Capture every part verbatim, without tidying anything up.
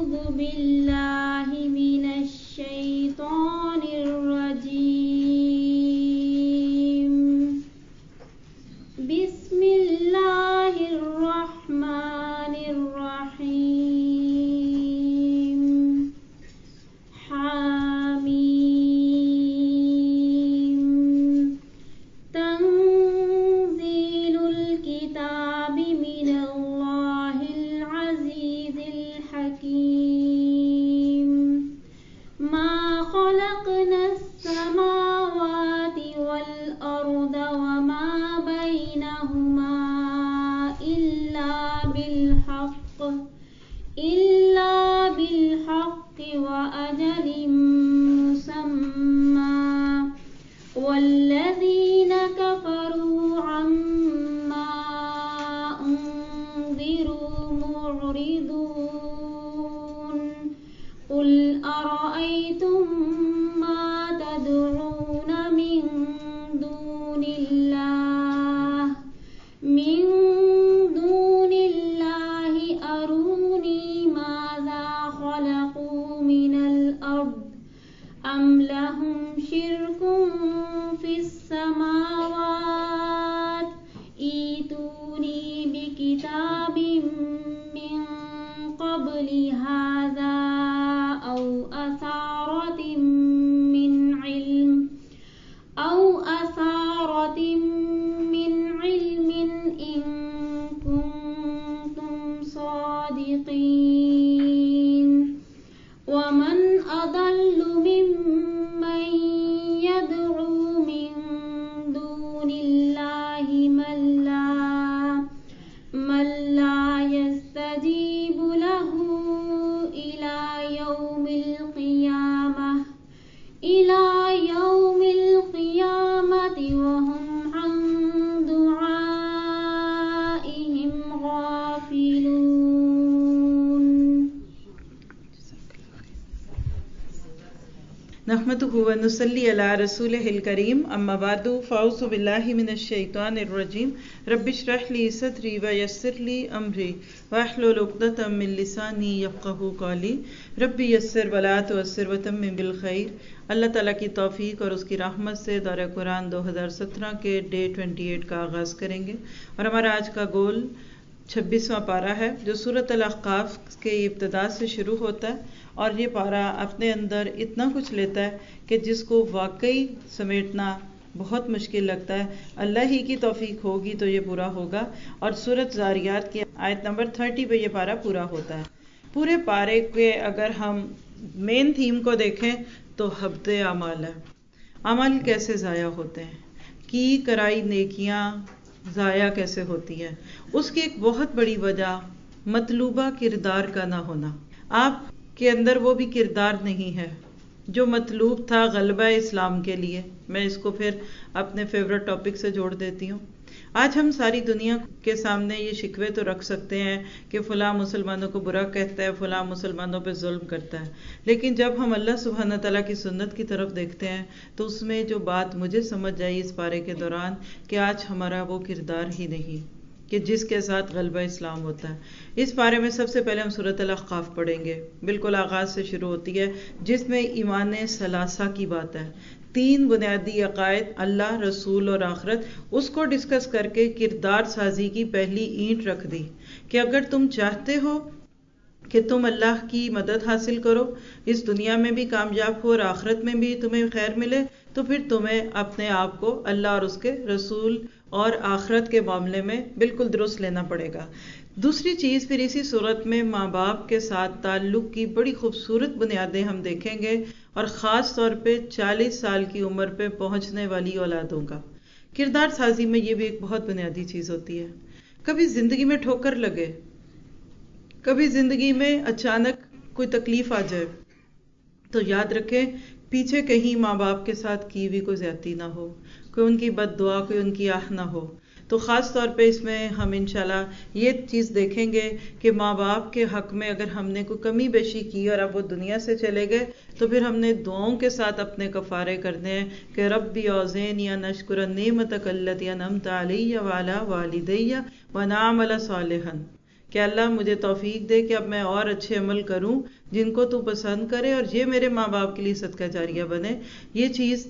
أعوذ بالله من الشيطان الرجيم بسم الله الرحمن الرحيم حميم تنزيل الكتاب من الله العزيز الحكيم ما خلقنا السماوات والأرض وما بينهما إلا بالحق إلا بالحق وأجل مسمى والذين كفروا عما أنذروا معرضون قل أرأيتم ما تدعون من دون الله من دون الله أروني ماذا خلقوا من الأرض أم لهم شرك في السماوات ائتوني بكتاب من قبل هذا أو أثارة من علم أو أثارة من علم إن كنتم صادقين ومن أضل ممن يدعو من دون الله من لا من لا يستجيب له إلى يوم القيامة إلى يوم القيامة وهم عن دعائهم غافلون. نحمده ونصلي على رسوله الكريم اما بعد فاعوذ بالله من الشيطان الرجيم رب اشرح لي صدري ويسر لي امري واحلل عقدة من لساني يفقهوا قولي رب يسر ولا تعسر وتمم بالخير. اللہ تعالیٰ کی توفیق اور اس کی رحمت سے دورہ قرآن دو ہزار سترہ کے ڈے اٹھائیس کا آغاز کریں گے اور ہمارا آج کا گول چھبیسواں پارہ ہے جو سورۃ الاحقاف کے ابتدا سے شروع ہوتا ہے اور یہ پارہ اپنے اندر اتنا کچھ لیتا ہے کہ جس کو واقعی سمیٹنا بہت مشکل لگتا ہے. اللہ ہی کی توفیق ہوگی تو یہ پورا ہوگا اور سورۃ زاریات کی آیت نمبر تیس پہ یہ پارہ پورا ہوتا ہے. پورے پارے کے اگر ہم مین تھیم کو دیکھیں تو حبط اعمال ہے. عمل کیسے ضائع ہوتے ہیں، کی کرائی نیکیاں ضائع کیسے ہوتی ہیں. اس کی ایک بہت بڑی وجہ مطلوبہ کردار کا نہ ہونا. آپ کے اندر وہ بھی کردار نہیں ہے جو مطلوب تھا غلبہ اسلام کے لیے. میں اس کو پھر اپنے فیورٹ ٹاپک سے جوڑ دیتی ہوں. آج ہم ساری دنیا کے سامنے یہ شکوے تو رکھ سکتے ہیں کہ فلاں مسلمانوں کو برا کہتا ہے، فلاں مسلمانوں پہ ظلم کرتا ہے، لیکن جب ہم اللہ سبحانہ تعالیٰ کی سنت کی طرف دیکھتے ہیں تو اس میں جو بات مجھے سمجھ آئی اس پارے کے دوران کہ آج ہمارا وہ کردار ہی نہیں کہ جس کے ساتھ غلبہ اسلام ہوتا ہے. اس بارے میں سب سے پہلے ہم سورۃ الاحقاف پڑھیں گے. بالکل آغاز سے شروع ہوتی ہے جس میں ایمان ثلاثہ کی بات ہے. تین بنیادی عقائد اللہ، رسول اور آخرت، اس کو ڈسکس کر کے کردار سازی کی پہلی اینٹ رکھ دی کہ اگر تم چاہتے ہو کہ تم اللہ کی مدد حاصل کرو، اس دنیا میں بھی کامیاب ہو اور آخرت میں بھی تمہیں خیر ملے، تو پھر تمہیں اپنے آپ کو اللہ اور اس کے رسول اور آخرت کے معاملے میں بالکل درست لینا پڑے گا. دوسری چیز پھر اسی صورت میں ماں باپ کے ساتھ تعلق کی بڑی خوبصورت بنیادیں ہم دیکھیں گے اور خاص طور پہ چالیس سال کی عمر پہ پہنچنے والی اولادوں کا کردار سازی میں یہ بھی ایک بہت بنیادی چیز ہوتی ہے. کبھی زندگی میں ٹھوکر لگے، کبھی زندگی میں اچانک کوئی تکلیف آ جائے تو یاد رکھیں پیچھے کہیں ماں باپ کے ساتھ کی بھی کوئی زیادتی نہ ہو، کوئی ان کی بد دعا، کوئی ان کی آہ نہ ہو. تو خاص طور پہ اس میں ہم انشاءاللہ یہ چیز دیکھیں گے کہ ماں باپ کے حق میں اگر ہم نے کوئی کمی بیشی کی اور اب وہ دنیا سے چلے گئے تو پھر ہم نے دعاؤں کے ساتھ اپنے کفارے کرنے ہیں کہ ربی اوزینی ان اشکر نعمتک التی انعمت علی وعلی والدی وان اعمل صالحا، کہ اللہ مجھے توفیق دے کہ اب میں اور اچھے عمل کروں جن کو تو پسند کرے، اور یہ میرے ماں باپ کے لیے صدقہ جاریہ بنے۔ یہ چیز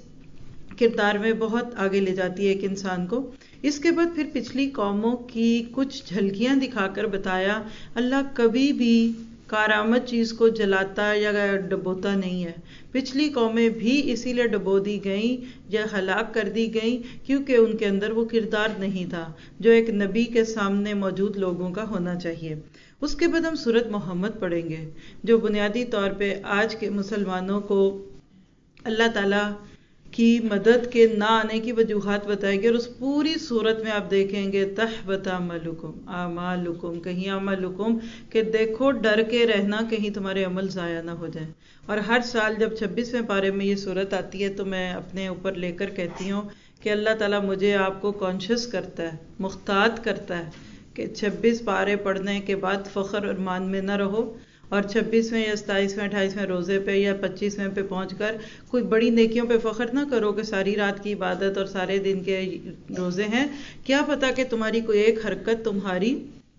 کردار میں بہت آگے لے جاتی ہے ایک انسان کو۔ اس کے بعد پھر پچھلی قوموں کی کچھ جھلکیاں دکھا کر بتایا اللہ کبھی بھی کارآمد چیز کو جلاتا یا ڈبوتا نہیں ہے۔ پچھلی قومیں بھی اسی لیے ڈبو دی گئیں یا ہلاک کر دی گئیں کیونکہ ان کے اندر وہ کردار نہیں تھا جو ایک نبی کے سامنے موجود لوگوں کا ہونا چاہیے۔ اس کے بعد ہم سورۃ محمد پڑھیں گے جو بنیادی طور پہ آج کے مسلمانوں کو اللہ تعالیٰ کی مدد کے نہ آنے کی وجوہات بتائے گی، اور اس پوری صورت میں آپ دیکھیں گے تحبط اعمالکم اعمالکم کہیں اعمالکم کہ دیکھو ڈر کے رہنا کہیں تمہارے عمل ضائع نہ ہو جائیں۔ اور ہر سال جب چھبیسویں پارے میں یہ صورت آتی ہے تو میں اپنے اوپر لے کر کہتی ہوں کہ اللہ تعالیٰ مجھے آپ کو کانشیس کرتا ہے، مختات کرتا ہے کہ چھبیس پارے پڑھنے کے بعد فخر اور مان میں نہ رہو، اور چھبیسویں یا ستائیسویں اٹھائیسویں روزے پہ یا پچیسویں پہ پہنچ کر کوئی بڑی نیکیوں پہ فخر نہ کرو کہ ساری رات کی عبادت اور سارے دن کے روزے ہیں، کیا پتا کہ تمہاری کوئی ایک حرکت تمہاری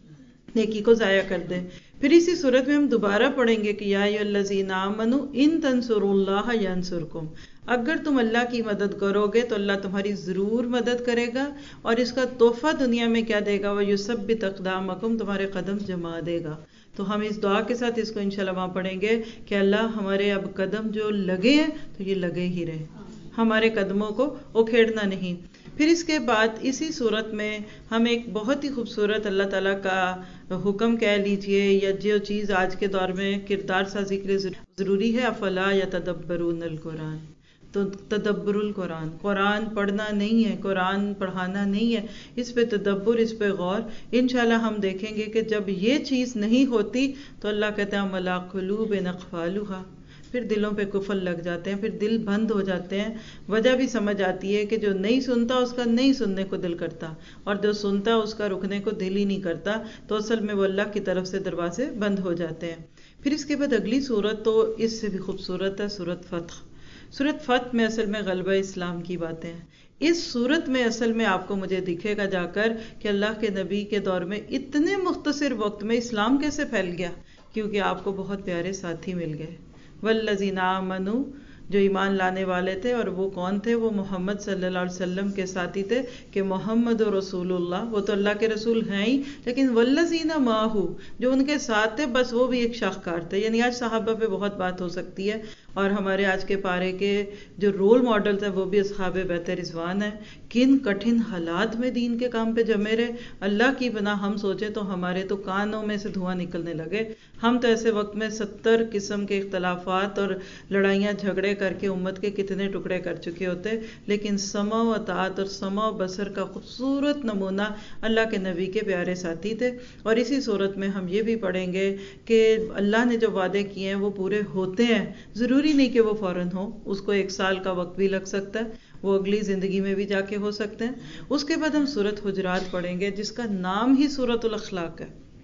نیکی کو ضائع کر دے۔ پھر اسی صورت میں ہم دوبارہ پڑھیں گے کہ یا ایھا الذین آمنوا ان تنصروا اللہ ینصرکم، اگر تم اللہ کی مدد کرو گے تو اللہ تمہاری ضرور مدد کرے گا، اور اس کا تحفہ دنیا میں کیا دے گا، وَيُثَبِّتْ أَقْدَامَكُمْ، تمہارے قدم جما دے گا۔ تو ہم اس دعا کے ساتھ اس کو انشاءاللہ وہاں پڑھیں گے کہ اللہ ہمارے اب قدم جو لگے ہیں تو یہ لگے ہی رہے، ہمارے قدموں کو اکھیڑنا نہیں۔ پھر اس کے بعد اسی صورت میں ہم ایک بہت ہی خوبصورت اللہ تعالیٰ کا حکم کہہ لیجئے یا جو چیز آج کے دور میں کردار سازی کے لیے ضروری ہے، افلا یتدبرون القرآن، تو تدبر القرآن، قرآن پڑھنا نہیں ہے، قرآن پڑھانا نہیں ہے، اس پہ تدبر، اس پہ غور۔ انشاءاللہ ہم دیکھیں گے کہ جب یہ چیز نہیں ہوتی تو اللہ کہتے ہیں وَلَا قُلُوبٍ أَقْفَالُهَا، پھر دلوں پہ قفل لگ جاتے ہیں، پھر دل بند ہو جاتے ہیں۔ وجہ بھی سمجھ آتی ہے کہ جو نہیں سنتا اس کا نہیں سننے کو دل کرتا، اور جو سنتا اس کا رکنے کو دل ہی نہیں کرتا، تو اصل میں وہ اللہ کی طرف سے دروازے بند ہو جاتے ہیں۔ پھر اس کے بعد اگلی صورت تو اس سے بھی خوبصورت ہے، سورۃ فتح۔ سورۃ فتح میں اصل میں غلبہ اسلام کی باتیں ہیں۔ اس صورت میں اصل میں آپ کو مجھے دکھے گا جا کر کہ اللہ کے نبی کے دور میں اتنے مختصر وقت میں اسلام کیسے پھیل گیا، کیونکہ آپ کو بہت پیارے ساتھی مل گئے۔ والذین آمنوا، جو ایمان لانے والے تھے، اور وہ کون تھے؟ وہ محمد صلی اللہ علیہ وسلم کے ساتھی تھے کہ محمد رسول اللہ، وہ تو اللہ کے رسول ہیں ہی، لیکن والذین معہ، جو ان کے ساتھ تھے، بس وہ بھی ایک شاہکار تھے۔ یعنی آج صحابہ پہ بہت بات ہو سکتی ہے، اور ہمارے آج کے پارے کے جو رول ماڈل ہیں وہ بھی اصحاب بیت رضوان ہیں۔ کن کٹھن حالات میں دین کے کام پہ جمے رہے، اللہ کی بنا ہم سوچیں تو ہمارے تو کانوں میں سے دھواں نکلنے لگے۔ ہم تو ایسے وقت میں ستر قسم کے اختلافات اور لڑائیاں جھگڑے کر کے امت کے کتنے ٹکڑے کر چکے ہوتے، لیکن سمع و اطاعت اور سمع و بصر کا خوبصورت نمونہ اللہ کے نبی کے پیارے ساتھی تھے۔ اور اسی صورت میں ہم یہ بھی پڑھیں گے کہ اللہ نے جو وعدے کیے ہیں وہ پورے ہوتے ہیں، ضروری نہیں کہ وہ فوراً ہو، اس کو ایک سال کا وقت بھی لگ سکتا ہے، وہ اگلی زندگی میں بھی جا کے ہو سکتے ہیں۔ اس کے بعد ہم سورۃ حجرات پڑھیں گے جس کا نام ہی سورۃ الاخلاق ہے۔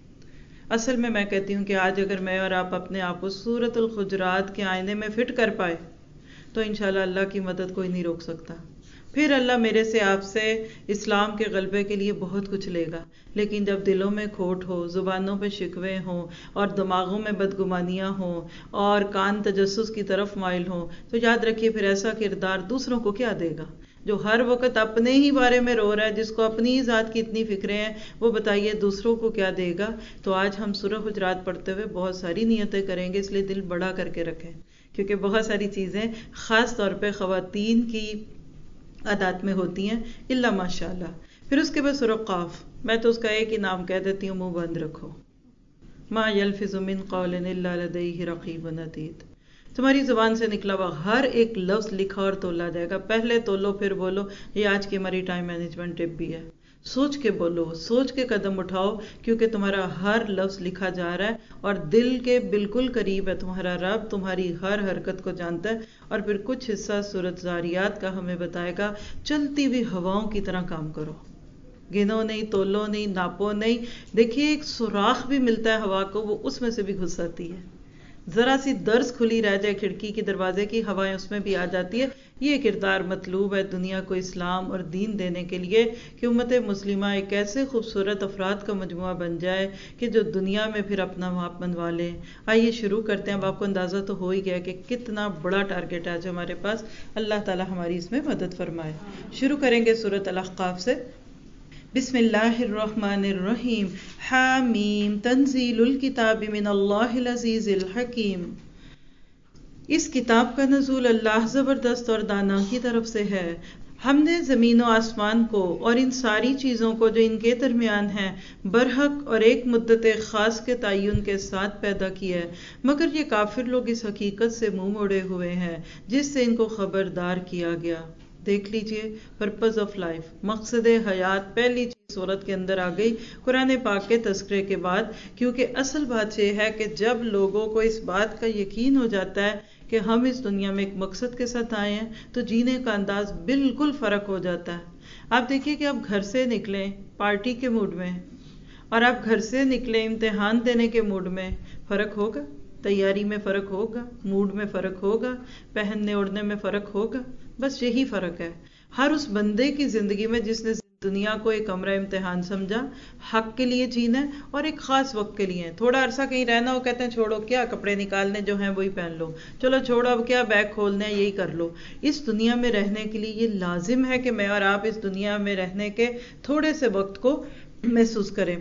اصل میں میں کہتی ہوں کہ آج اگر میں اور آپ اپنے آپ کو سورۃ الحجرات کے آئینے میں فٹ کر پائے تو انشاءاللہ اللہ کی مدد کوئی نہیں روک سکتا۔ پھر اللہ میرے سے آپ سے اسلام کے غلبے کے لیے بہت کچھ لے گا، لیکن جب دلوں میں کھوٹ ہو، زبانوں پہ شکوے ہوں، اور دماغوں میں بدگمانیاں ہوں، اور کان تجسس کی طرف مائل ہوں، تو یاد رکھیے پھر ایسا کردار دوسروں کو کیا دے گا؟ جو ہر وقت اپنے ہی بارے میں رو رہا ہے، جس کو اپنی ہی ذات کی اتنی فکریں ہیں، وہ بتائیے دوسروں کو کیا دے گا؟ تو آج ہم سورہ حجرات پڑھتے ہوئے بہت ساری نیتیں کریں گے، اس لیے دل بڑا کر کے رکھیں، کیونکہ بہت ساری چیزیں خاص طور پہ خواتین کی عادات میں ہوتی ہیں، الا ماشاءاللہ۔ پھر اس کے بعد سورہ قاف، میں تو اس کا ایک ہی نام کہہ دیتی ہوں، منہ بند رکھو۔ ما یلفظ من قول الا لدیہ رقیب عتید، تمہاری زبان سے نکلا ہوا ہر ایک لفظ لکھا اور تولا جائے گا۔ پہلے تولو پھر بولو، یہ آج کی ہماری ٹائم مینجمنٹ ٹپ بھی ہے۔ سوچ کے بولو، سوچ کے قدم اٹھاؤ، کیونکہ تمہارا ہر لفظ لکھا جا رہا ہے، اور دل کے بالکل قریب ہے تمہارا رب، تمہاری ہر حرکت کو جانتا ہے۔ اور پھر کچھ حصہ سورۃ ذاریات کا ہمیں بتائے گا، چلتی ہوئی ہواؤں کی طرح کام کرو، گنو نہیں، تولو نہیں، ناپو نہیں۔ دیکھیے ایک سوراخ بھی ملتا ہے ہوا کو، وہ اس میں سے بھی گھس آتی ہے۔ ذرا سی درز کھلی رہ جائے کھڑکی کی دروازے کی، ہوائیں اس میں بھی آ جاتی ہے. یہ کردار مطلوب ہے دنیا کو اسلام اور دین دینے کے لیے کہ امت مسلمہ ایک ایسے خوبصورت افراد کا مجموعہ بن جائے کہ جو دنیا میں پھر اپنا ماپ بنوا لیں. آئیے شروع کرتے ہیں. اب آپ کو اندازہ تو ہو ہی گیا کہ کتنا بڑا ٹارگٹ ہے آج ہمارے پاس. اللہ تعالی ہماری اس میں مدد فرمائے. شروع کریں گے سورۃ الاحقاف سے. بسم اللہ الرحمن الرحیم. حامیم تنزیل الکتاب من اللہ العزیز الحکیم. اس کتاب کا نزول اللہ زبردست اور دانا کی طرف سے ہے. ہم نے زمین و آسمان کو اور ان ساری چیزوں کو جو ان کے درمیان ہیں برحق اور ایک مدت خاص کے تعین کے ساتھ پیدا کیا ہے، مگر یہ کافر لوگ اس حقیقت سے منہ موڑے ہوئے ہیں جس سے ان کو خبردار کیا گیا. دیکھ لیجئے پرپز آف لائف، مقصد حیات، پہلی چیز سورت کے اندر آ گئی قرآن پاک کے تذکرے کے بعد. کیونکہ اصل بات یہ ہے کہ جب لوگوں کو اس بات کا یقین ہو جاتا ہے کہ ہم اس دنیا میں ایک مقصد کے ساتھ آئے ہیں تو جینے کا انداز بالکل فرق ہو جاتا ہے. آپ دیکھیے کہ آپ گھر سے نکلیں پارٹی کے موڈ میں اور آپ گھر سے نکلیں امتحان دینے کے موڈ میں، فرق ہوگا. تیاری میں فرق ہوگا، موڈ میں فرق ہوگا، پہننے اوڑھنے میں فرق ہوگا. بس یہی فرق ہے. ہر اس بندے کی زندگی میں جس نے دنیا کو ایک امرہ امتحان سمجھا، حق کے لیے جینا ہے اور ایک خاص وقت کے لیے. تھوڑا عرصہ کہیں رہنا ہو، کہتے ہیں چھوڑو کیا کپڑے نکالنے جو ہیں وہی پہن لو، چلو چھوڑو اب کیا بیگ کھولنے ہیں یہی کر لو. اس دنیا میں رہنے کے لیے یہ لازم ہے کہ میں اور آپ اس دنیا میں رہنے کے تھوڑے سے وقت کو محسوس کریں.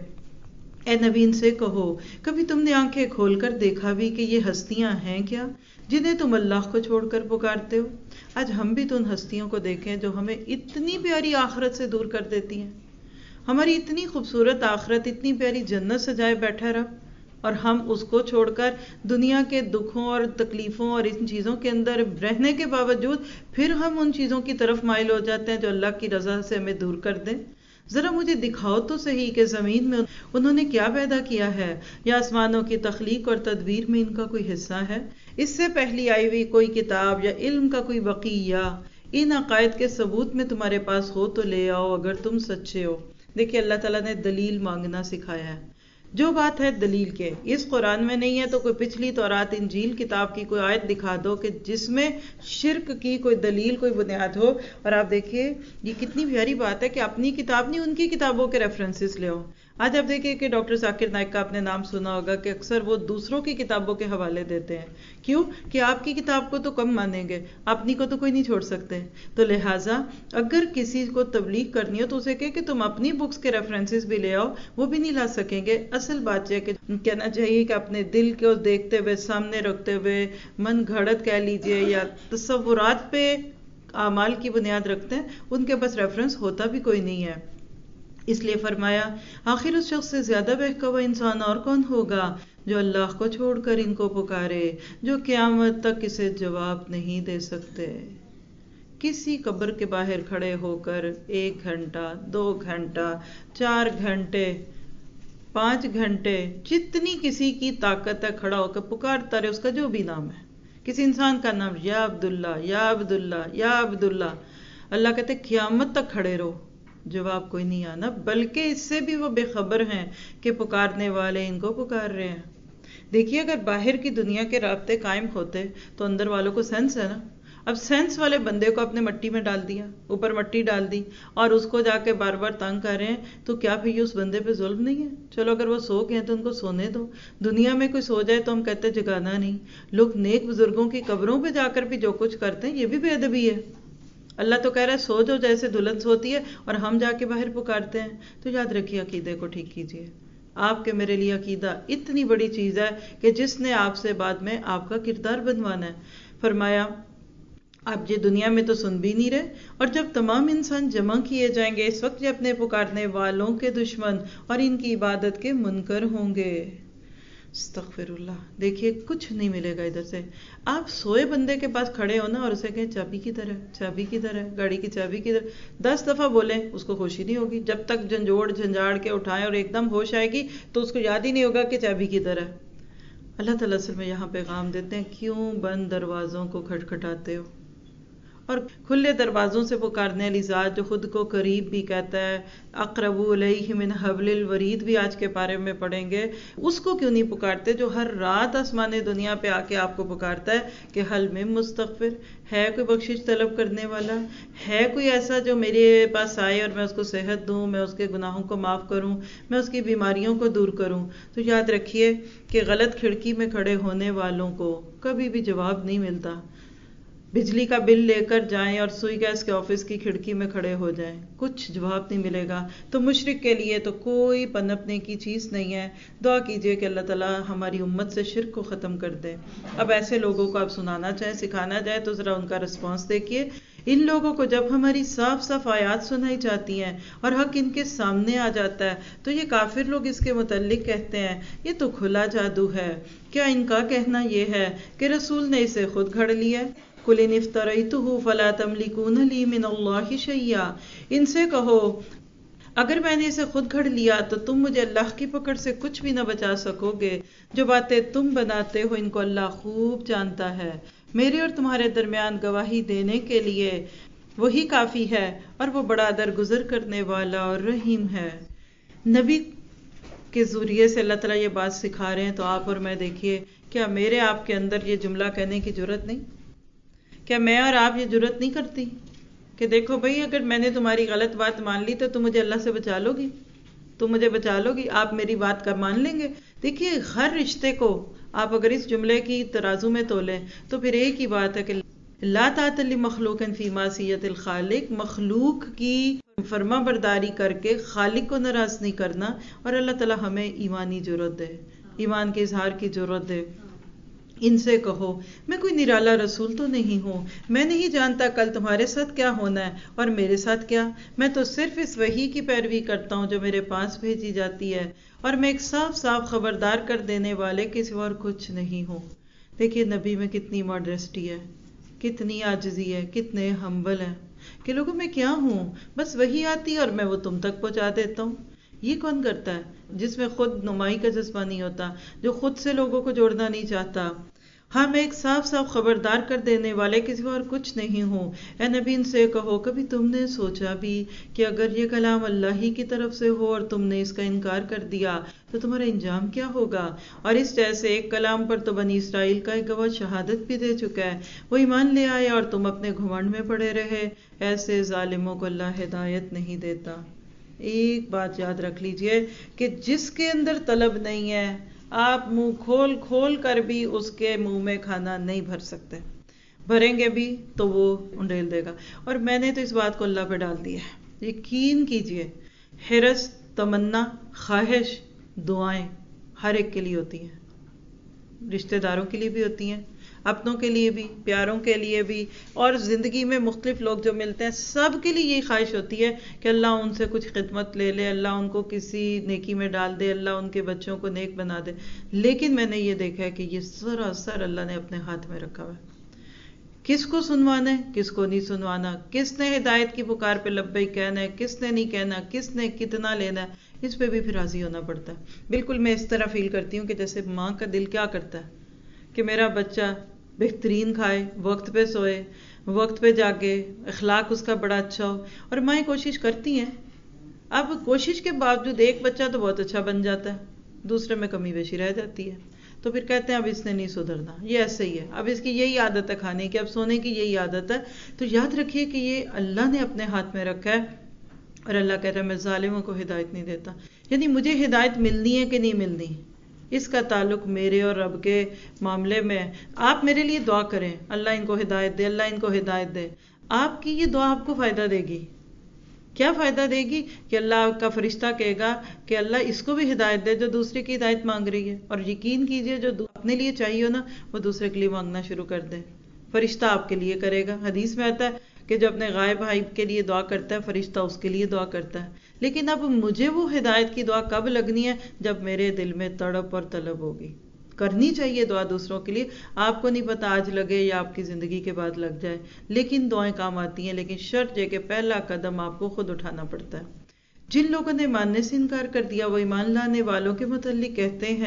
اے نبی ان سے کہو، کبھی تم نے آنکھیں کھول کر دیکھا بھی کہ یہ ہستیاں ہیں کیا جنہیں تم اللہ کو چھوڑ کر پکارتے ہو؟ آج ہم بھی تو ان ہستیوں کو دیکھیں جو ہمیں اتنی پیاری آخرت سے دور کر دیتی ہیں. ہماری اتنی خوبصورت آخرت، اتنی پیاری جنت سجائے بیٹھا رب، اور ہم اس کو چھوڑ کر دنیا کے دکھوں اور تکلیفوں اور ان چیزوں کے اندر رہنے کے باوجود پھر ہم ان چیزوں کی طرف مائل ہو جاتے ہیں جو اللہ کی رضا سے ہمیں دور کر دیں. ذرا مجھے دکھاؤ تو صحیح کہ زمین میں انہوں نے کیا پیدا کیا ہے، یا آسمانوں کی تخلیق اور تدبیر میں ان کا کوئی حصہ ہے. اس سے پہلی آئی ہوئی کوئی کتاب یا علم کا کوئی بقیہ ان عقائد کے ثبوت میں تمہارے پاس ہو تو لے آؤ اگر تم سچے ہو. دیکھیے اللہ تعالیٰ نے دلیل مانگنا سکھایا ہے. جو بات ہے دلیل کے، اس قرآن میں نہیں ہے تو کوئی پچھلی تورات انجیل کتاب کی کوئی آیت دکھا دو کہ جس میں شرک کی کوئی دلیل کوئی بنیاد ہو. اور آپ دیکھیے یہ کتنی پیاری بات ہے کہ اپنی کتاب نہیں ان کی کتابوں کے ریفرنسز لے آؤ. آج آپ دیکھیے کہ ڈاکٹر ذاکر نائک کا آپ نے نام سنا ہوگا کہ اکثر وہ دوسروں کی کتابوں کے حوالے دیتے ہیں. کیوں کہ آپ کی کتاب کو تو کم مانیں گے، اپنی کو تو کوئی نہیں چھوڑ سکتے. تو لہٰذا اگر کسی کو تبلیغ کرنی ہو تو اسے کہے کہ تم اپنی بکس کے ریفرنسز بھی لے آؤ، وہ بھی نہیں لا سکیں گے. اصل بات یہ کہ کہنا چاہیے کہ اپنے دل کو دیکھتے ہوئے سامنے رکھتے ہوئے من گھڑت کہہ لیجئے یا تصورات پہ اعمال کی بنیاد رکھتے ہیں، ان کے پاس ریفرنس ہوتا بھی کوئی نہیں ہے. اس لیے فرمایا آخر اس شخص سے زیادہ بہکا انسان اور کون ہوگا جو اللہ کو چھوڑ کر ان کو پکارے جو قیامت تک اسے جواب نہیں دے سکتے. کسی قبر کے باہر کھڑے ہو کر ایک گھنٹہ، دو گھنٹہ، چار گھنٹے، پانچ گھنٹے، جتنی کسی کی طاقت ہے کھڑا ہو کر پکارتا رہے، اس کا جو بھی نام ہے، کسی انسان کا نام، یا عبداللہ یا عبداللہ یا عبداللہ. اللہ کہتے قیامت تک کھڑے رہو، جواب کوئی نہیں آنا. بلکہ اس سے بھی وہ بے خبر ہیں کہ پکارنے والے ان کو پکار رہے ہیں. دیکھیے اگر باہر کی دنیا کے رابطے قائم ہوتے تو اندر والوں کو سینس ہے نا. اب سینس والے بندے کو اپنے مٹی میں ڈال دیا، اوپر مٹی ڈال دی اور اس کو جا کے بار بار تنگ کر رہے ہیں، تو کیا پھر یہ اس بندے پہ ظلم نہیں ہے؟ چلو اگر وہ سو گئے تو ان کو سونے دو. دنیا میں کوئی سو جائے تو ہم کہتے جگانا نہیں. لوگ نیک بزرگوں کی قبروں پہ جا کر بھی جو کچھ کرتے ہیں یہ بھی بے ادبی ہے. اللہ تو کہہ رہا ہے سو جو جیسے دلہن سوتی ہے، اور ہم جا کے باہر پکارتے ہیں. تو یاد رکھیے عقیدے کو ٹھیک کیجیے. آپ کے میرے لیے عقیدہ اتنی بڑی چیز ہے کہ جس نے آپ سے بعد میں آپ کا کردار بنوانا ہے. فرمایا آپ یہ دنیا میں تو سن بھی نہیں رہے، اور جب تمام انسان جمع کیے جائیں گے اس وقت یہ اپنے پکارنے والوں کے دشمن اور ان کی عبادت کے منکر ہوں گے. استغفر اللہ. دیکھیے کچھ نہیں ملے گا ادھر سے. آپ سوئے بندے کے پاس کھڑے ہو نا اور اسے کہیں چابی کدھر ہے، چابی کدھر ہے، گاڑی کی چابی کدھر، دس دفعہ بولیں اس کو ہوش ہی نہیں ہوگی. جب تک جھنجھوڑ جھنجھاڑ کے اٹھائیں اور ایک دم ہوش آئے گی تو اس کو یاد ہی نہیں ہوگا کہ چابی کدھر ہے. اللہ تعالیٰ اصل میں یہاں پیغام دیتے ہیں کیوں بند دروازوں کو کھٹکھٹاتے ہو. اور کھلے دروازوں سے پکارنے والی ذات جو خود کو قریب بھی کہتا ہے، اقرب الیہ من حبل الورید بھی آج کے پارے میں پڑھیں گے، اس کو کیوں نہیں پکارتے جو ہر رات آسمان دنیا پہ آ کے آپ کو پکارتا ہے کہ حل من مستغفر، ہے کوئی بخشش طلب کرنے والا، ہے کوئی ایسا جو میرے پاس آئے اور میں اس کو صحت دوں، میں اس کے گناہوں کو معاف کروں، میں اس کی بیماریوں کو دور کروں۔ تو یاد رکھیے کہ غلط کھڑکی میں کھڑے ہونے والوں کو کبھی بھی جواب نہیں ملتا۔ بجلی کا بل لے کر جائیں اور سوئی گیس کے آفس کی کھڑکی میں کھڑے ہو جائیں، کچھ جواب نہیں ملے گا۔ تو مشرک کے لیے تو کوئی پنپنے کی چیز نہیں ہے۔ دعا کیجئے کہ اللہ تعالیٰ ہماری امت سے شرک کو ختم کر دے۔ اب ایسے لوگوں کو آپ سنانا چاہیں، سکھانا جائے تو ذرا ان کا رسپانس دیکھیے۔ ان لوگوں کو جب ہماری صاف صاف آیات سنائی جاتی ہیں اور حق ان کے سامنے آ جاتا ہے تو یہ کافر لوگ اس کے متعلق کہتے ہیں یہ تو کھلا جادو ہے۔ کیا ان کا کہنا یہ ہے کہ رسول نے اسے خود گھڑ لیا ہے؟ قُلْ إِنِ افْتَرَيْتُهُ فَلَا تَمْلِكُونَ لِي مِنَ اللَّهِ شَيْئًا، ان سے کہو اگر میں نے اسے خود گھڑ لیا تو تم مجھے اللہ کی پکڑ سے کچھ بھی نہ بچا سکو گے۔ جو باتیں تم بناتے ہو ان کو اللہ خوب جانتا ہے۔ میرے اور تمہارے درمیان گواہی دینے کے لیے وہی کافی ہے اور وہ بڑا درگزر کرنے والا اور رحیم ہے۔ نبی کے ذریعے سے اللہ تعالیٰ یہ بات سکھا رہے ہیں تو آپ اور میں دیکھیے، کیا میرے آپ کے اندر یہ جملہ کہنے کی جرت نہیں؟ کیا میں اور آپ یہ جرت نہیں کرتی کہ دیکھو بھئی اگر میں نے تمہاری غلط بات مان لی تو تم مجھے اللہ سے بچا لو گی، تم مجھے بچا لو گی، آپ میری بات کا مان لیں گے؟ دیکھیے ہر رشتے کو آپ اگر اس جملے کی ترازو میں تولیں تو پھر ایک ہی بات ہے کہ لا طاعۃ لمخلوق فی معصیۃ الخالق، مخلوق کی فرما برداری کر کے خالق کو ناراض نہیں کرنا، اور اللہ تعالیٰ ہمیں ایمانی جرت دے، ایمان کے اظہار کی جرت دے۔ ان سے کہو میں کوئی نرالا رسول تو نہیں ہوں، میں نہیں جانتا کل تمہارے ساتھ کیا ہونا ہے اور میرے ساتھ کیا، میں تو صرف اس وحی کی پیروی کرتا ہوں جو میرے پاس بھیجی جاتی ہے، اور میں ایک صاف صاف خبردار کر دینے والے کے سوا اور کچھ نہیں ہوں۔ دیکھیے نبی میں کتنی ماڈیسٹی ہے، کتنی عاجزی ہے، کتنے ہمبل ہیں کہ لوگوں میں کیا ہوں، بس وہی آتی اور میں وہ تم تک پہنچا دیتا ہوں۔ یہ کون کرتا ہے جس میں خود نمائی کا جذبہ نہیں ہوتا، جو خود سے لوگوں کو جوڑنا نہیں چاہتا؟ ہاں میں ایک صاف صاف خبردار کر دینے والے کے سوا اور کچھ نہیں ہوں۔ اے نبی ان سے کہو کبھی تم نے سوچا بھی کہ اگر یہ کلام اللہ ہی کی طرف سے ہو اور تم نے اس کا انکار کر دیا تو تمہارا انجام کیا ہوگا؟ اور اس جیسے ایک کلام پر تو بنی اسرائیل کا ایک گواہ شہادت بھی دے چکا ہے، وہ ایمان لے آئے اور تم اپنے گھمنڈ میں پڑے رہے۔ ایسے ظالموں کو اللہ ہدایت نہیں دیتا۔ ایک بات یاد رکھ لیجئے کہ جس کے اندر طلب نہیں ہے آپ منہ کھول کھول کر بھی اس کے منہ میں کھانا نہیں بھر سکتے، بھریں گے بھی تو وہ انڈیل دے گا۔ اور میں نے تو اس بات کو اللہ پہ ڈال دیا ہے، یقین کیجئے حرص، تمنا، خواہش، دعائیں ہر ایک کے لیے ہوتی ہیں، رشتہ داروں کے لیے بھی ہوتی ہیں، اپنوں کے لیے بھی، پیاروں کے لیے بھی، اور زندگی میں مختلف لوگ جو ملتے ہیں سب کے لیے یہی خواہش ہوتی ہے کہ اللہ ان سے کچھ خدمت لے لے، اللہ ان کو کسی نیکی میں ڈال دے، اللہ ان کے بچوں کو نیک بنا دے۔ لیکن میں نے یہ دیکھا ہے کہ یہ سراسر اللہ نے اپنے ہاتھ میں رکھا ہوا ہے، کس کو سنوانا ہے کس کو نہیں سنوانا، کس نے ہدایت کی پکار پہ لبیک کہنا ہے کس نے نہیں کہنا، کس نے کتنا لینا ہے، اس پہ بھی پھر راضی ہونا پڑتا ہے۔ بالکل میں اس طرح فیل کرتی ہوں کہ جیسے ماں کا دل کیا کرتا ہے کہ میرا بچہ بہترین کھائے، وقت پہ سوئے، وقت پہ جاگے، اخلاق اس کا بڑا اچھا ہو، اور مائیں کوشش کرتی ہیں۔ اب کوشش کے باوجود ایک بچہ تو بہت اچھا بن جاتا ہے، دوسرے میں کمی بیشی رہ جاتی ہے، تو پھر کہتے ہیں اب اس نے نہیں سدھرنا، یہ ایسے ہی ہے، اب اس کی یہی عادت ہے کھانے کی، اب سونے کی یہی عادت ہے۔ تو یاد رکھیے کہ یہ اللہ نے اپنے ہاتھ میں رکھا ہے، اور اللہ کہتا ہے میں ظالموں کو ہدایت نہیں دیتا، یعنی مجھے ہدایت ملنی ہے کہ نہیں ملنی، اس کا تعلق میرے اور رب کے معاملے میں۔ آپ میرے لیے دعا کریں اللہ ان کو ہدایت دے، اللہ ان کو ہدایت دے، آپ کی یہ دعا آپ کو فائدہ دے گی۔ کیا فائدہ دے گی کہ اللہ کا فرشتہ کہے گا کہ اللہ اس کو بھی ہدایت دے جو دوسرے کی ہدایت مانگ رہی ہے، اور یقین کیجئے جو اپنے لیے چاہیے ہو نا وہ دوسرے کے لیے مانگنا شروع کر دے، فرشتہ آپ کے لیے کرے گا۔ حدیث میں آتا ہے کہ جو اپنے غائب بھائی کے لیے دعا کرتا ہے فرشتہ اس کے لیے دعا کرتا ہے۔ لیکن اب مجھے وہ ہدایت کی دعا کب لگنی ہے؟ جب میرے دل میں تڑپ اور طلب ہوگی۔ کرنی چاہیے دعا دوسروں کے لیے، آپ کو نہیں پتا آج لگے یا آپ کی زندگی کے بعد لگ جائے، لیکن دعائیں کام آتی ہیں، لیکن شرط یہ کہ پہلا قدم آپ کو خود اٹھانا پڑتا ہے۔ جن لوگوں نے ماننے سے انکار کر دیا وہ ایمان لانے والوں کے متعلق کہتے ہیں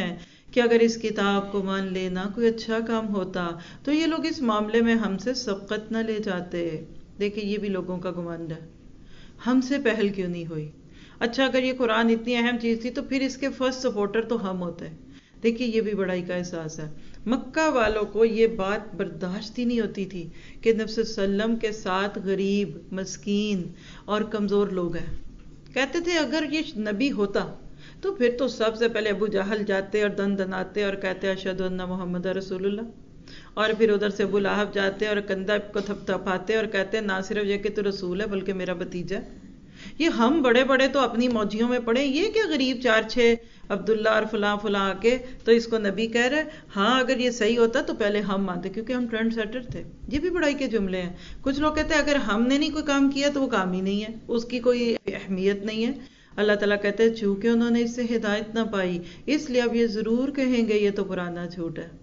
کہ اگر اس کتاب کو مان لینا کوئی اچھا کام ہوتا تو یہ لوگ اس معاملے میں ہم سے سبقت نہ لے جاتے. دیکھیں یہ بھی لوگوں کا گمان ہے، ہم سے پہل کیوں نہیں ہوئی؟ اچھا اگر یہ قرآن اتنی اہم چیز تھی تو پھر اس کے فرسٹ سپورٹر تو ہم ہوتے. دیکھیے یہ بھی بڑائی کا احساس ہے. مکہ والوں کو یہ بات برداشت ہی نہیں ہوتی تھی کہ نبی صلی اللہ علیہ وسلم کے ساتھ غریب، مسکین اور کمزور لوگ ہیں. کہتے تھے اگر یہ نبی ہوتا تو پھر تو سب سے پہلے ابو جہل جاتے اور دن دناتے اور کہتے اشہد ان محمد رسول اللہ، اور پھر ادھر سے ابو لہب جاتے اور کندھا کو تھپ تھپاتے اور کہتے نہ صرف یہ کہ تو رسول ہے بلکہ میرا بھتیجا. یہ ہم بڑے بڑے تو اپنی موجیوں میں پڑے، یہ کیا غریب چار چھ عبداللہ اور فلاں فلاں آ کے تو اس کو نبی کہہ رہے. ہاں اگر یہ صحیح ہوتا تو پہلے ہم مانتے کیونکہ ہم ٹرینڈ سیٹر تھے. یہ بھی بڑائی کے جملے ہیں. کچھ لوگ کہتے ہیں اگر ہم نے نہیں کوئی کام کیا تو وہ کام ہی نہیں ہے، اس کی کوئی اہمیت نہیں ہے. اللہ تعالیٰ کہتے ہیں چونکہ انہوں نے اس سے ہدایت نہ پائی اس لیے اب یہ ضرور کہیں گے یہ تو پرانا جھوٹ ہے.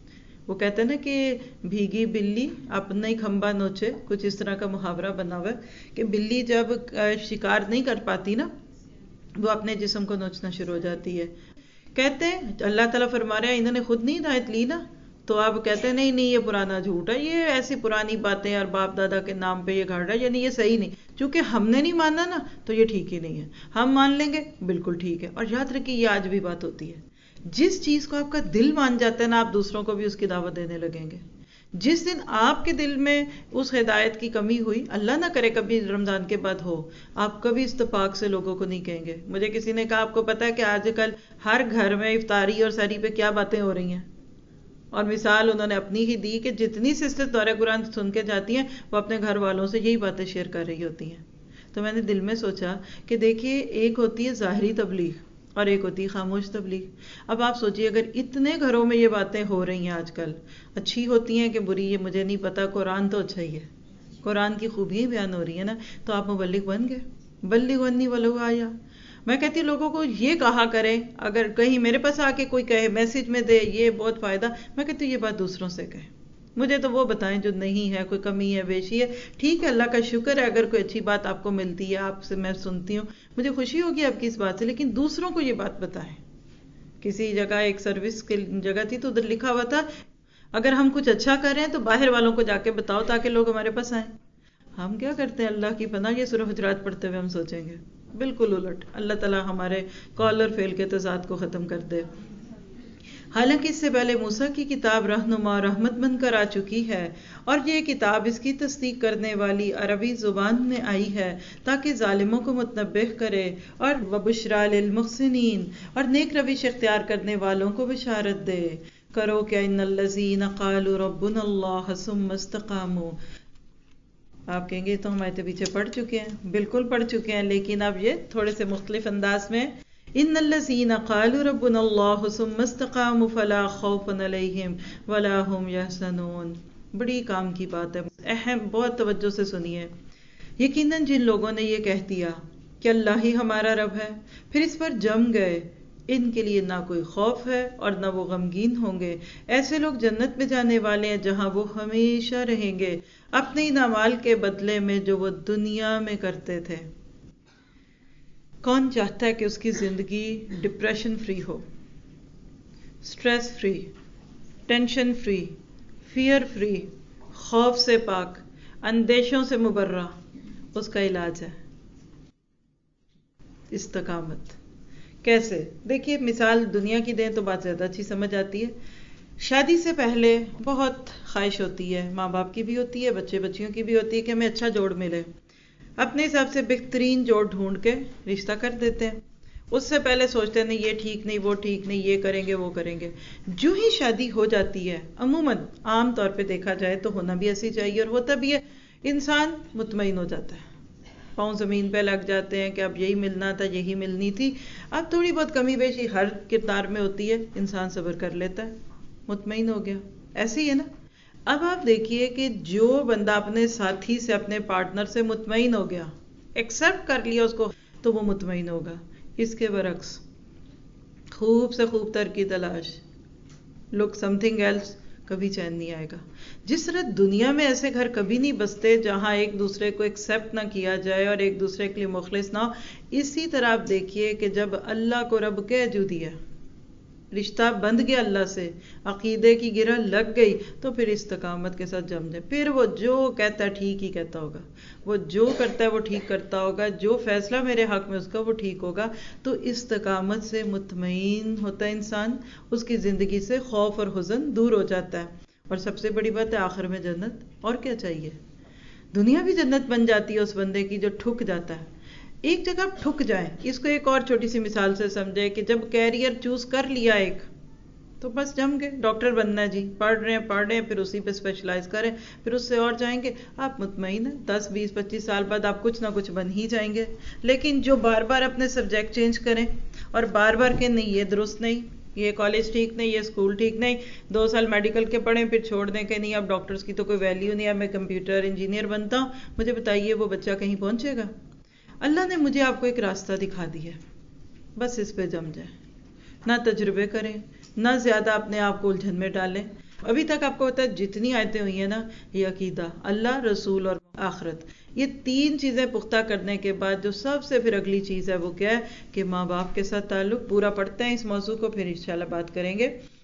وہ کہتے ہیں نا کہ بھیگی بلی اپنا ہی کھمبا نوچے، کچھ اس طرح کا محاورہ بنا ہوا ہے کہ بلی جب شکار نہیں کر پاتی نا وہ اپنے جسم کو نوچنا شروع ہو جاتی ہے. کہتے ہیں اللہ تعالیٰ فرما رہے ہیں انہوں نے خود نہیں ہدایت لی نا، تو آپ کہتے ہیں نہیں نہیں یہ پرانا جھوٹ ہے، یہ ایسی پرانی باتیں اور باپ دادا کے نام پہ یہ گھڑ رہا ہے، یعنی یہ صحیح نہیں. چونکہ ہم نے نہیں مانا نا تو یہ ٹھیک ہی نہیں ہے، ہم مان لیں گے بالکل ٹھیک ہے. اور یاد رکھیے یہ آج بھی بات ہوتی ہے، جس چیز کو آپ کا دل مان جاتا ہے نا آپ دوسروں کو بھی اس کی دعوت دینے لگیں گے. جس دن آپ کے دل میں اس ہدایت کی کمی ہوئی، اللہ نہ کرے کبھی رمضان کے بعد ہو، آپ کبھی اتفاق سے لوگوں کو نہیں کہیں گے. مجھے کسی نے کہا آپ کو پتا ہے کہ آج کل ہر گھر میں افطاری اور سحری پہ کیا باتیں ہو رہی ہیں، اور مثال انہوں نے اپنی ہی دی کہ جتنی سسٹر دورہ قرآن سن کے جاتی ہیں وہ اپنے گھر والوں سے یہی باتیں شیئر کر رہی ہوتی ہیں. تو میں نے دل میں سوچا کہ دیکھیے ایک ہوتی ہے ظاہری تبلیغ اور ایک ہوتی ہے خاموش تبلیغ. اب آپ سوچئے اگر اتنے گھروں میں یہ باتیں ہو رہی ہیں آج کل، اچھی ہوتی ہیں کہ بری یہ مجھے نہیں پتا، قرآن تو اچھا ہی ہے، قرآن کی خوبیاں بیان ہو رہی ہیں نا، تو آپ مبلغ بن گئے. بلغ انی ولو آیا. میں کہتی ہوں لوگوں کو یہ کہا کریں، اگر کہیں میرے پاس آ کے کوئی کہے میسج میں دے یہ بہت فائدہ، میں کہتی ہوں یہ بات دوسروں سے کہیں، مجھے تو وہ بتائیں جو نہیں ہے، کوئی کمی ہے بیشی ہے. ٹھیک ہے اللہ کا شکر ہے اگر کوئی اچھی بات آپ کو ملتی ہے، آپ سے میں سنتی ہوں، مجھے خوشی ہوگی آپ کی اس بات سے، لیکن دوسروں کو یہ بات بتائیں. کسی جگہ ایک سروس کی جگہ تھی تو ادھر لکھا ہوا تھا اگر ہم کچھ اچھا کر رہے ہیں تو باہر والوں کو جا کے بتاؤ تاکہ لوگ ہمارے پاس آئیں. ہم کیا کرتے ہیں اللہ کی پناہ، یہ سورہ حجرات پڑھتے ہوئے ہم سوچیں گے بالکل الٹ. اللہ تعالیٰ ہمارے قول اور فعل کے تضاد کو ختم کر دے. حالانکہ اس سے پہلے موسیٰ کی کتاب رہنما اور رحمت بن کر آ چکی ہے، اور یہ کتاب اس کی تصدیق کرنے والی عربی زبان میں آئی ہے تاکہ ظالموں کو متنبہ کرے، اور وبشریٰ للمحسنین، اور نیک روش اختیار کرنے والوں کو بشارت دے. کرو کیا ان الذین قالوا ربنا اللہ ثم استقاموا. آپ کہیں گے تو ہم آیتیں پیچھے پڑھ چکے ہیں، بالکل پڑھ چکے ہیں، لیکن اب یہ تھوڑے سے مختلف انداز میں. ان الذین قالوا ربنا اللہ ثم استقاموا فلا خوف علیہم ولا هم یحزنون. بڑی کام کی بات ہے، اہم، بہت توجہ سے سنیے. یقیناً جن لوگوں نے یہ کہہ دیا کہ اللہ ہی ہمارا رب ہے، پھر اس پر جم گئے، ان کے لیے نہ کوئی خوف ہے اور نہ وہ غمگین ہوں گے. ایسے لوگ جنت میں جانے والے ہیں جہاں وہ ہمیشہ رہیں گے اپنے ان اعمال کے بدلے میں جو وہ دنیا میں کرتے تھے. کون چاہتا ہے کہ اس کی زندگی ڈپریشن فری ہو، stress free, tension free, fear free, خوف سے پاک، اندیشوں سے مبرہ؟ اس کا علاج ہے استقامت. کیسے؟ دیکھیے مثال دنیا کی دیں تو بات زیادہ اچھی سمجھ آتی ہے. شادی سے پہلے بہت خواہش ہوتی ہے، ماں باپ کی بھی ہوتی ہے، بچے بچیوں کی بھی ہوتی ہے کہ ہمیں اچھا جوڑ ملے. اپنے حساب سے بہترین جوڑ ڈھونڈ کے رشتہ کر دیتے ہیں. اس سے پہلے سوچتے ہیں نہیں یہ ٹھیک نہیں، وہ ٹھیک نہیں، یہ کریں گے وہ کریں گے. جو ہی شادی ہو جاتی ہے، عموماً عام طور پہ دیکھا جائے تو ہونا بھی ایسی چاہیے اور ہوتا بھی ہے، انسان مطمئن ہو جاتا ہے، پاؤں زمین پہ لگ جاتے ہیں کہ اب یہی ملنا تھا، یہی ملنی تھی. اب تھوڑی بہت کمی بیشی ہر کردار میں ہوتی ہے، انسان صبر کر لیتا ہے، مطمئن ہو گیا. ایسے ہی ہے نا. اب آپ دیکھیے کہ جو بندہ اپنے ساتھی سے، اپنے پارٹنر سے مطمئن ہو گیا، ایکسپٹ کر لیا اس کو، تو وہ مطمئن ہوگا. اس کے برعکس خوب سے خوب تر کی تلاش، لک سم تھنگ ایلس، کبھی چین نہیں آئے گا. جس طرح دنیا میں ایسے گھر کبھی نہیں بستے جہاں ایک دوسرے کو ایکسپٹ نہ کیا جائے اور ایک دوسرے کے لیے مخلص نہ ہو، اسی طرح آپ دیکھیے کہ جب اللہ کو رب کہہ جو دیا رشتہ بندھ گیا اللہ سے، عقیدے کی گرہ لگ گئی، تو پھر استقامت کے ساتھ جم جائے. پھر وہ جو کہتا ہے ٹھیک ہی کہتا ہوگا، وہ جو کرتا ہے وہ ٹھیک کرتا ہوگا، جو فیصلہ میرے حق میں اس کا وہ ٹھیک ہوگا. تو استقامت سے مطمئن ہوتا ہے انسان، اس کی زندگی سے خوف اور حزن دور ہو جاتا ہے. اور سب سے بڑی بات ہے آخر میں جنت. اور کیا چاہیے؟ دنیا بھی جنت بن جاتی ہے اس بندے کی جو ٹھک جاتا ہے. ایک جگہ آپ ٹھک جائیں، اس کو ایک اور چھوٹی سی مثال سے سمجھے کہ جب کیریئر چوز کر لیا ایک، تو بس جم گئے، ڈاکٹر بننا ہے جی، پڑھ رہے ہیں پڑھ رہے ہیں، پھر اسی پہ اسپیشلائز کریں، پھر اس سے اور جائیں گے. آپ مطمئن ہیں دس بیس پچیس سال بعد آپ کچھ نہ کچھ بن ہی جائیں گے. لیکن جو بار بار اپنے سبجیکٹ چینج کریں اور بار بار کہ نہیں یہ درست نہیں، یہ کالج ٹھیک نہیں، یہ اسکول ٹھیک نہیں، دو سال میڈیکل کے پڑھیں پھر چھوڑ دیں کہ نہیں اب ڈاکٹرز کی تو کوئی ویلیو نہیں ہے، میں کمپیوٹر انجینئر بنتا ہوں، مجھے بتائیے وہ بچہ کہیں پہنچے گا؟ اللہ نے مجھے آپ کو ایک راستہ دکھا دیا، بس اس پہ جم جائیں، نہ تجربے کریں، نہ زیادہ اپنے آپ کو الجھن میں ڈالیں. ابھی تک آپ کو پتا ہے جتنی آیتیں ہوئی ہیں نا، یہ عقیدہ، اللہ، رسول اور آخرت، یہ تین چیزیں پختہ کرنے کے بعد جو سب سے پھر اگلی چیز ہے وہ کیا ہے کہ ماں باپ کے ساتھ تعلق. پورا پڑھتے ہیں اس موضوع کو، پھر انشاءاللہ بات کریں گے.